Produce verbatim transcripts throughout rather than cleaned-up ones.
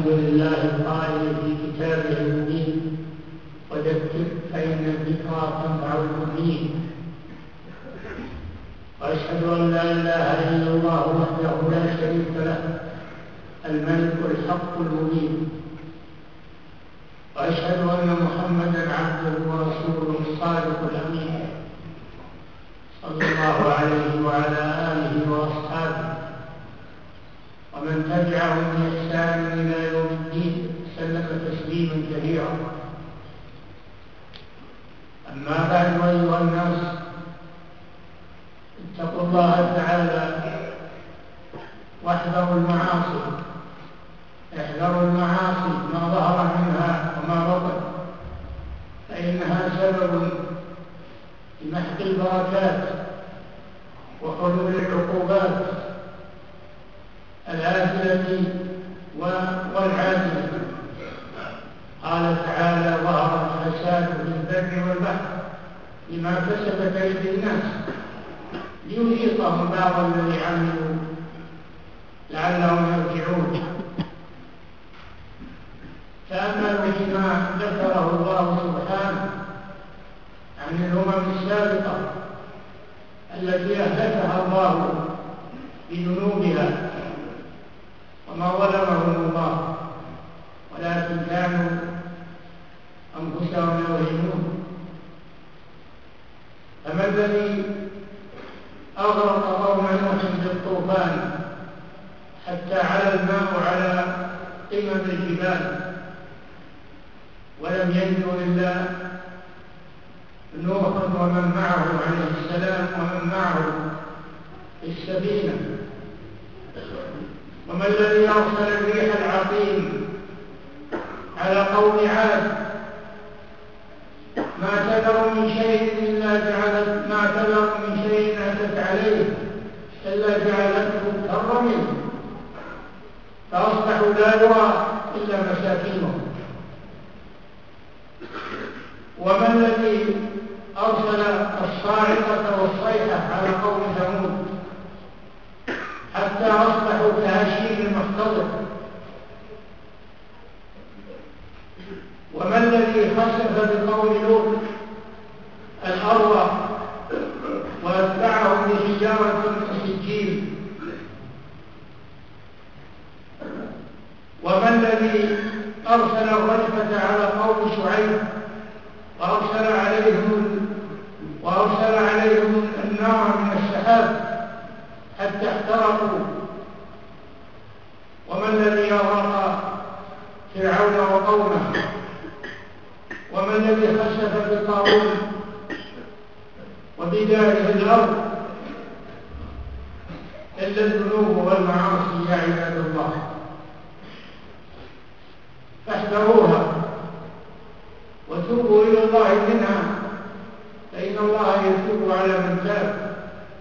لله القائل في كتابه المبين وذكر فإن الذكرى تنفع المؤمنين. وأشهد أن لا إله إلا الله وحده لا شريك له الملك الحق المبين. وأشهد أن محمدا عبده ورسوله الصادق الأمين صلى الله عليه وعلى آله وأصحابه ومن تبعهم بإحسان إلى يوم الدين سلم تسليما كثيرا. أما بعد، أيها الناس، اتقوا الله تعالى واحذروا المعاصي. احذروا المعاصي ما ظهر منها وما بطن، فإنها سبب لمحق البركات وحلول العقوبات الآجلة والعاجلة. قال تعالى: ظهر الفساد في البر والبحر بما كسبت أيدي الناس ليذيقهم بعض الذي عملوا لعلهم يرجعون. تأملوا فيما ذكره الله سبحانه عن الأمم السابقة التي أهلكها الله بذنوبها وما ظلمهم الله، ولكن كانوا أنفسهم يوهمون. فما الذي أغرق قوم نوح بالطوفان حتى على الماء على قمم الجبال ولم ينجو إلا نوح ومن معه عليه السلام ومن معه في السفينة؟ وما الذي أرسل الريح العقيم على قوم عاد؟ ما تذر من شيء إلا جعلت ما تذر من شيء أتت عليه إلا جعلته كالرمل فأصبحوا لا يرى إلا مساكنهم. وما الذي أرسل الصاعقة والصيحة على قوم ثمود حتى أصبحوا كهشيم المحتضر؟ وما الذي خسف بقوم لوط الأرض وأتبعهم بحجارة من سجيل؟ وما الذي أرسل الرجفة على قوم شعيب وأرسل عليهم وأرسل عليهم النار من السحاب حتى احترقوا؟ وما الذي أغرق فرعون وقومه؟ وما الذي خسف بقارون وبداره الأرض إلا الذنوب والمعاصي يا عباد الله. فاحذروها وتوبوا إلى الله منها، فإن الله يتوب على من تاب.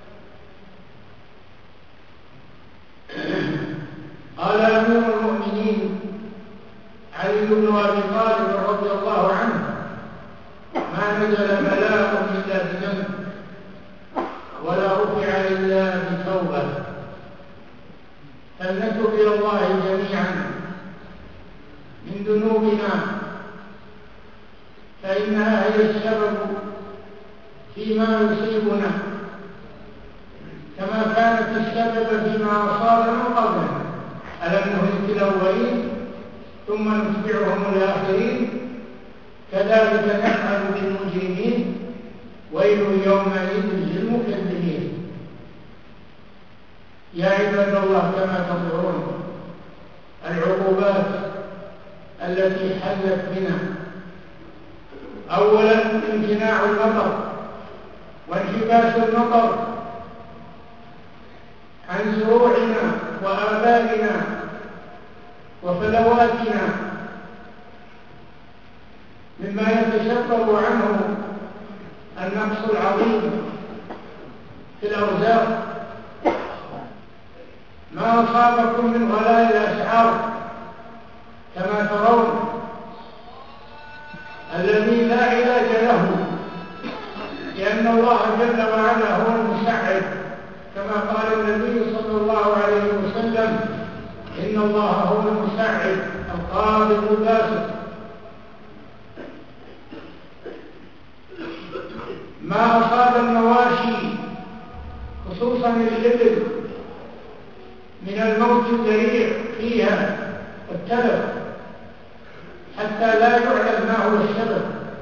قال أمير المؤمنين علي بن أبي طالب رضي الله عنه: ما نزل بلاء إلا بذنب ولا رفع إلا بتوبة. فلنتب إلى الله جميعا من ذنوبنا، فإنها هي السبب فيما يصيبنا كما كانت السبب فيما أصابنا قبلنا. ألم نهلك الأولين ثم نتبعهم الآخرين كذلك نفعل بالمجرمين ويل يومئذ للمكذبين. يا عباد الله، كما تنظرون العقوبات التي حلت بنا: أولا امتناع المطر وانحباس المطر عن زروعنا وآبائنا وفلواتنا، مما يتسبب عنه النقص العظيم في الأرزاق. ما أصابكم من غلاء الأسعار كما ترون الذي لا علاج له، لأن الله جل وعلا هو المسعد، كما قال النبي صلى الله عليه وسلم: إن الله هو المسعد خصوصا الإبل من الموت الذريع فيها والتلف حتى لا يعلم ما هو السبب،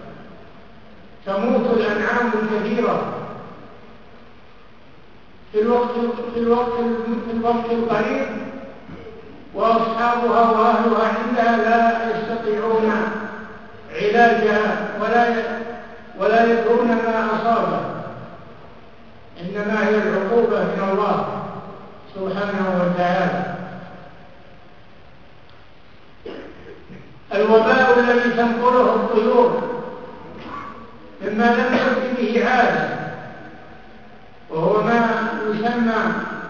تموت الأنعام الكثيرة في الوقت في الوقت في الوقت القريب، وأصحابها وأهلها عندها لا يستطيعون علاجها ولا ولا يدرون ما أصابه، إنما هي العقوبة من الله سبحانه وتعالى. الوباء الذي تنقله الطيور مما لم يكن به عادة، وهو ما يسمى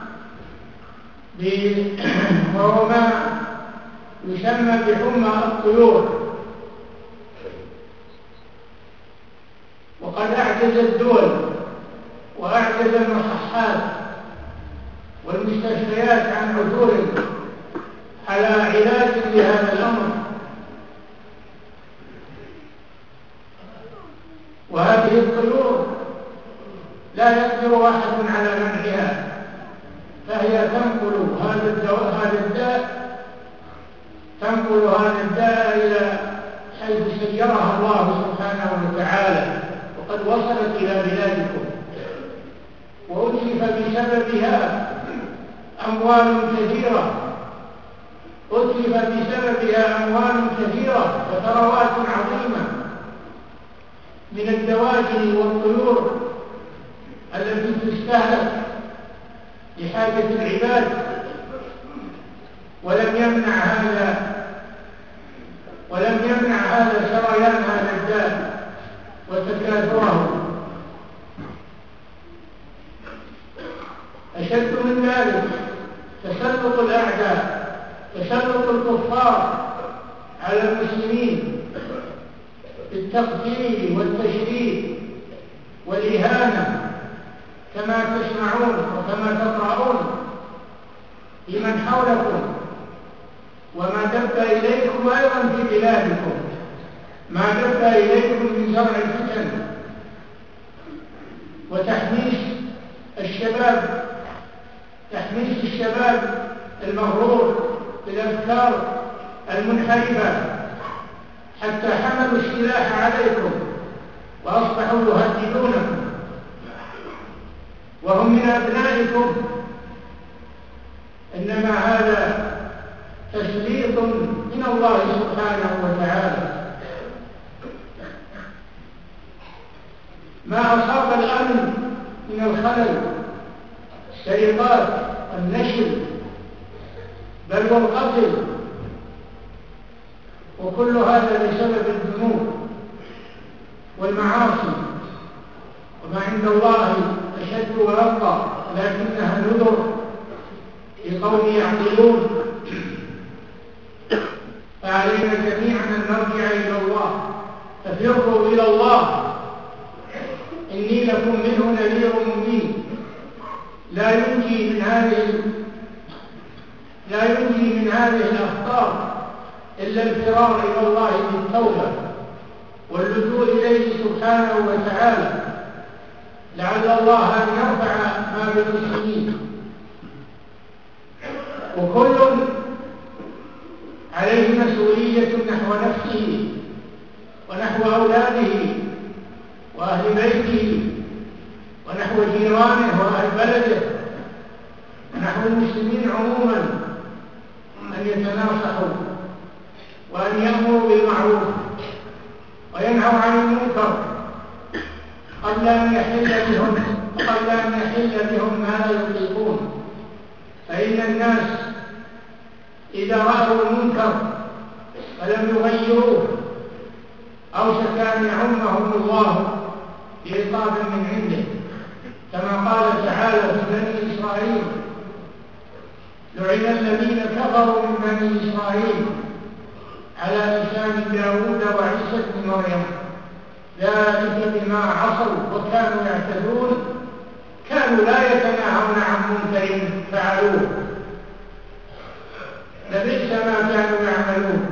وهو ما يسمى بحمى الطيور، وقد أعجز الدول وأعجز المصحات والمستشفيات عن عثور على علاج لهذا الأمر، وهذه الطيور لا يقدر أحد على منعها، فهي تنقل هذا الدواء هذا الداء تنقل هذا الداء إلى حيث سيرها الله سبحانه وتعالى، وقد وصلت إلى بلادكم، وأتلف بسببها أموال كثيرة أتلف بسببها أموال كثيرة وثروات عظيمة من الدواجن والطيور التي تستهلك لحاجة العباد، ولم يمنع هذا ولم يمنع هذا سريان هذا الداء وتكاثره. أشد من ذلك تسلط الأعداء، تسلط الكفار على المسلمين بالتقتيل والتشريد والإهانة، كما تسمعون وكما تقرؤون لمن حولكم، وما دب إليكم أيضا في بلادكم، ما دب إليكم من زرع الفتن وتحميس الشباب تحميس الشباب المغرور بالأفكار المنحرفة، حتى حملوا السلاح عليكم وأصبحوا يهددونكم وهم من أبنائكم، إنما هذا تسليط من الله سبحانه وتعالى. ما أصاب الأمن من الخلل، السرقات والنشل بل والقتل، وكل هذا بسبب الذنوب والمعاصي، وما عند الله أشد وأبقى، لكنها نذر لقوم يعقلون. فعلينا جميعا أن نرجع إلى الله، ففروا إلى الله، إني لكم منه نذير مبين. لا ينجي من هذه لا ينجي من هذه الأخطار إلا الفرار إلى الله بالتوبة واللجوء إليه سبحانه وتعالى، لعل الله أن يرفع ما بالمسلمين. وكل عليه مسؤولية نحو نفسه ونحو أولاده وأهل بيته ونحو جيرانه وأهل بلده ونحو المسلمين عموما، أن يتناصحوا وأن يأمروا بالمعروف وينهوا عن المنكر قبل أن يحل بهم قبل أن يحل بهم ما لا يطيقون. فإن الناس إذا رأوا المنكر فلم يغيروه أوشك أن يعمهم الله بعقاب من عنده، كما قال تعالى في بني إسرائيل: لعن الذين كفروا من بني إسرائيل على لسان داود وعيسى بن مريم ذلك بما عصوا وكانوا يعتدون كانوا لا يتناهون عن منكر فعلوه لبئس ما كانوا يعملون.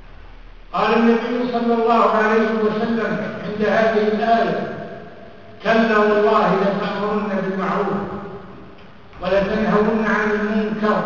قال النبي صلى الله عليه وسلم عند هذه الآية: كلا والله لتأمرن بالمعروف ولتنهون عن المنكر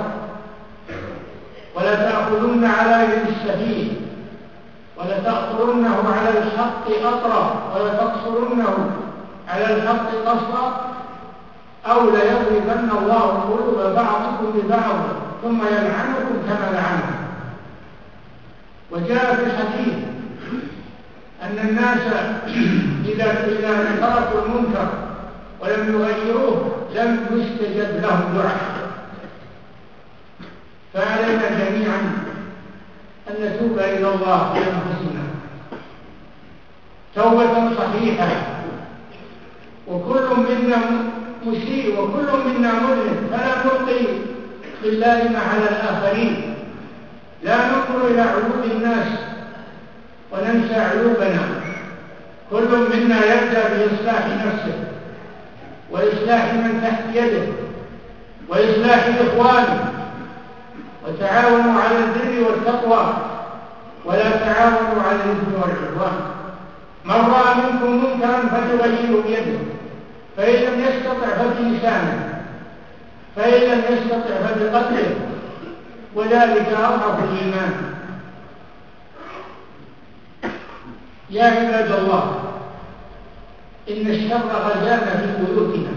ولتأخذن على يد السفيه ولتأخذنه على الحق أطرا ولتقصرنه على الحق قصرا أو ليضربن الله قلوب بعضكم ببعض ثم يلعنكم كما لعنكم. وجاء في الحديث أن الناس إذا إذا تركوا المنكر ولم يغيروه لم يستجب لهم دعاء. فعلينا جميعا أن نتوب إلى الله في أنفسنا توبة صحيحة، وكل منا مسيء وكل منا مذنب، فلا نلقي باللائمة على الآخرين، لا ننظر إلى عيوب الناس وننسى عيوبنا. كل منا يبدأ بإصلاح نفسه وإصلاح من تحت يده وإصلاح إخوانه، وتعاونوا على البر والتقوى ولا تعاونوا على الإثم والعدوان. من رأى منكم منكرا فليغيره بيده، فإن لم يستطع فبلسانه، فإن لم يستطع فبقلبه، وذلك أضعف الإيمان. يا عباد الله، إن الشر غزانا في بيوتنا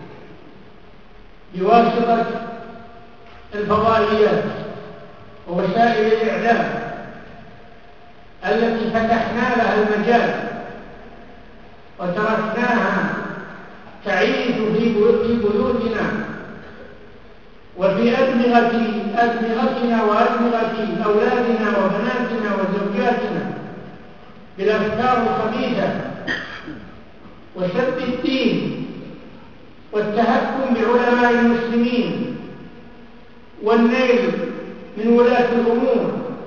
بواسطة الفضائيات ووسائل الإعلام التي فتحنا لها المجال وتركناها تعيش في بيوتنا وفي أدمغة أدمغتنا وأدمغة أولادنا وبناتنا وزوجاتنا بالأفكار الخبيثة وسب الدين والتهكم بعلماء المسلمين والنيل من ولاة الأمور،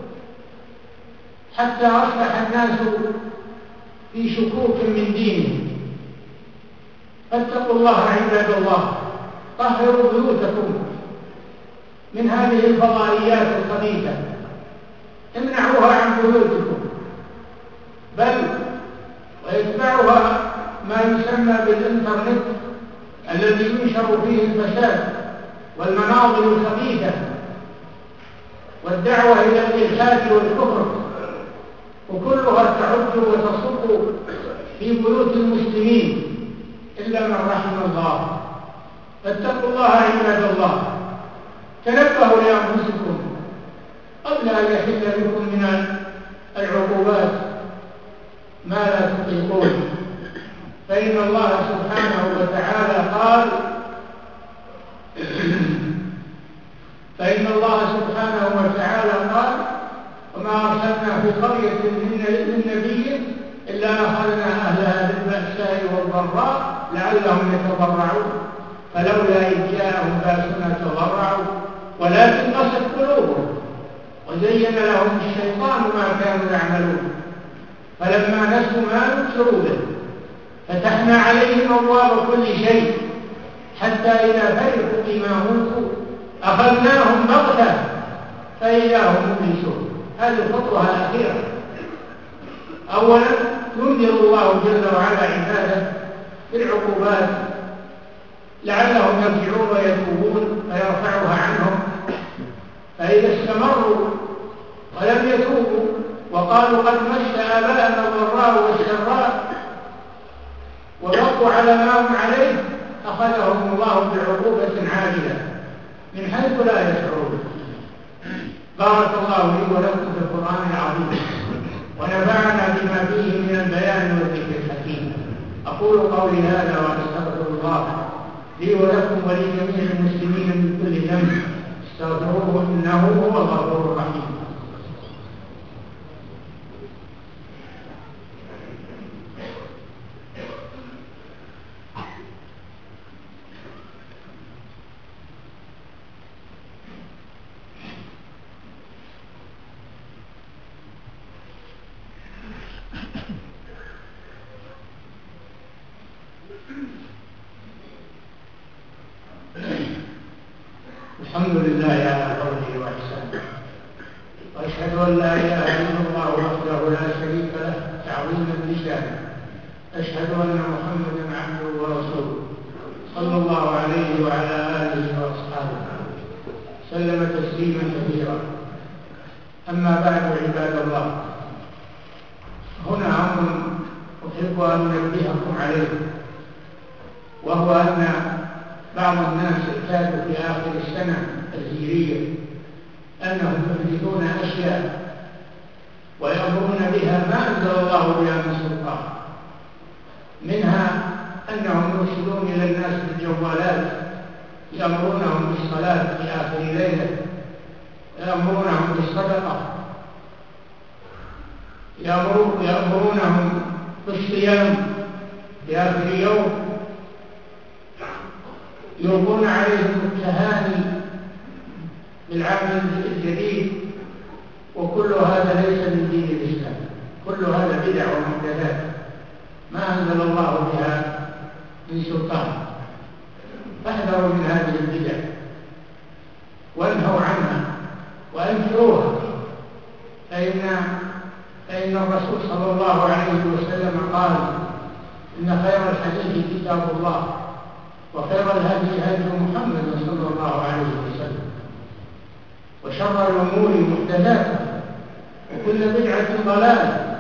حتى أصبح الناس في شكوك من دينهم. فاتقوا الله عباد الله، طهروا بيوتكم من هذه الفضائيات الخبيثة، امنعوها عن بيوتكم، بل ويتبعها ما يسمى بالإنترنت الذي ينشر فيه الفساد والمناظر الخبيثة والدعوة إلى الإلحاد والكفر، وكلها تعج وتصب في بيوت المسلمين إلا من رحم الله. فاتقوا الله عباد الله، تنبهوا لأنفسكم قبل أن يحل بكم من العقوبات ما لا تطيقون. فإن الله سبحانه وتعالى قال فإن الله سبحانه وتعالى قال وما أرسلنا في قرية من نبي إلا أخذنا أهلها بالبأساء والضراء لعلهم يتضرعون فلولا إذ جاءهم بأسنا تضرعوا ولكن قست قلوبهم وزين لهم الشيطان ما كانوا يعملون فلما نسوا ما ذكروا به فتحنا عليهم أبواب كل شيء حتى إذا فرحوا بما أوتوا أخذناهم بغتة فإذا هم مبلسون. هذه الخطوة الأخيرة. أولا ينذر الله جل وعلا عباده بالعقوبات لعلهم يرجعون ويتوبون فيرفعها عنهم، فإذا استمروا ولم يتوبوا وقالوا قد مس آباءنا الضراء والسراء وبقوا على ما هم عليه أخذهم الله بعقوبة عاجلة من حيث لا يشعرون. بارك الله لي ولكم في القرآن العظيم ونفعنا بما فيه من البيان والذكر الحكيم. أقول قولي هذا وأستغفر الله لي ولكم ولجميع المسلمين من كل ذنب استغفروه إنه هو الغفور الرحيم. الحمد لله على فضله وإحسانه، وأشهد أن لا إله إلا الله وحده لا شريك له تعظيما لشانه، أشهد أن محمدا عبده تسليما كثيرا. أما بعد عباد الله، هنا أمر أحب أن أنبهكم عليه، وهو أن بعض الناس اعتادوا في آخر السنة الهجرية أنهم يحدثون أشياء ويأمرون بها ما أنزل الله بها من سلطان، منها أنهم يرسلون إلى الناس بالجوالات يأمرونهم بالصلاة في آخر ليلة، يأمرونهم بالصدقة، يأمرونهم بالصيام في آخر يوم، يلقون عليهم التهاني بالعام الجديد، وكل هذا ليس من دين الإسلام، كل هذا بدع ومحدثات ما أنزل الله بها من سلطان. فاحذروا من هذه البدع وانهوا عنها وانكروها، فإن فإن الرسول صلى الله عليه وسلم قال: إن خير الحديث كتاب الله، وخير الهدي هدي محمد صلى الله عليه وسلم، وشر الأمور محدثاتها، وكل بدعة ضلالة.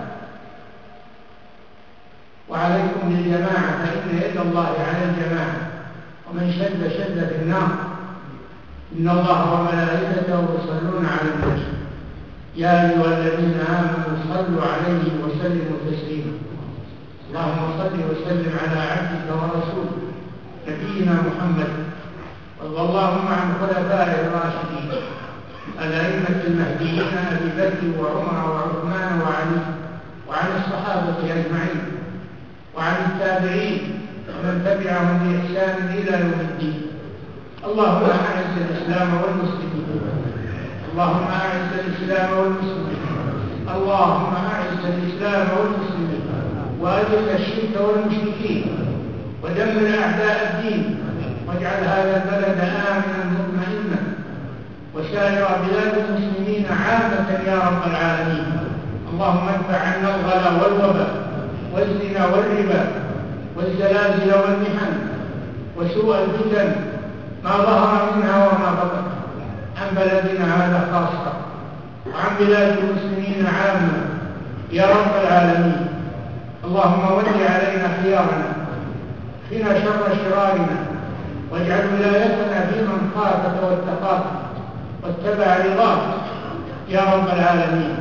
وعليكم بالجماعة، فإن يد الله على الجماعة، ومن شد شد في النار. إن الله وملائكته يصلون على النبي يا أيها الذين آمنوا صلوا عليه وسلموا تسليما. اللهم صل وسلم على عبدك ورسولك نبينا محمد، وارض اللهم عن خلفائه الراشدين الأئمة المهديين أبي بكر وعمر وعثمان وعلي، وعن الصحابة أجمعين، وعن التابعين ومن تبعهم بإحسان إلى يوم الدين. اللهم أعز الإسلام والمسلمين، اللهم أعز الإسلام والمسلمين، اللهم أعز الإسلام والمسلمين، وأذل الشرك والمشركين، ودمر أعداء الدين، واجعل هذا البلد آمنا مطمئنا، وسائر بلاد المسلمين عامة يا رب العالمين. اللهم ادفع عنا الغلا والوباء والزنا والربا والزلازل والمحن وسوء الفتن ما ظهر منها وما بطن، عن بلدنا هذا خاصة، وعن بلاد المسلمين عامة يا رب العالمين. اللهم ول علينا خيارنا، قنا شر شرارنا، واجعل ولايتنا في من خافك واتقاك واتبع رضاك يا رب العالمين.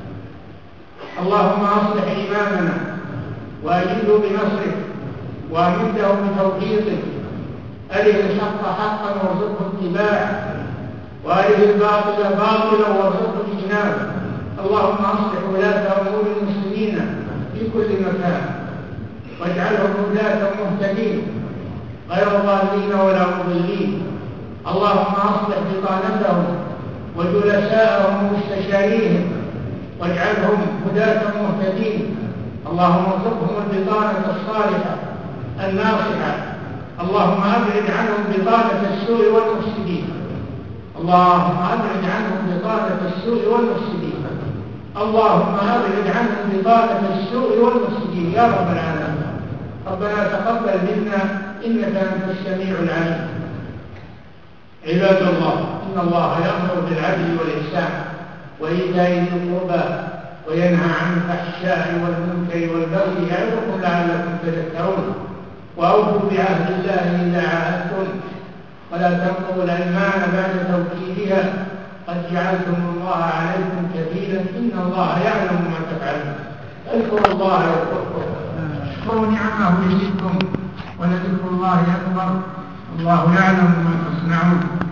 اللهم اصلح إمامنا وأجده بنصرك، وأمده بتوفيقك، أره الحق حقا وارزقه اتباعه، وأره الباطل باطلا وارزقه اجتنابه. اللهم اصلح ولاة أمور المسلمين في كل مكان، واجعلهم ولاة مهتدين غير ضالين ولا مضلين. اللهم اصلح بطانتهم وجلساءهم ومستشاريهم، واجعلهم هداة مهتدين. اللهم ارزقهم البطانة الصالحة الناصحة. اللهم ابعد عنهم بطانة السوء والمفسدين. اللهم ابعد عنهم بطانة السوء والمفسدين. اللهم ابعد عنهم بطانة السوء والمفسدين يا رب العالمين. ربنا تقبل منا انك انت السميع العليم. عباد الله، ان الله يأمر بالعدل والإحسان وإيتاء ذي القربى وينهى عن الفحشاء والمنكر والبغي يعظكم لعلكم تذكرون. وأوفوا بعهد الله إذا عاهدتم، ولا تنقضوا الأيمان بعد توكيدها، قد جعلتم الله عليكم كفيلا، إن الله يعلم ما تفعلون. اذكروا الله يذكركم، اشكروا نعمه يزدكم، ولذكر الله أكبر، الله يعلم ما تصنعون.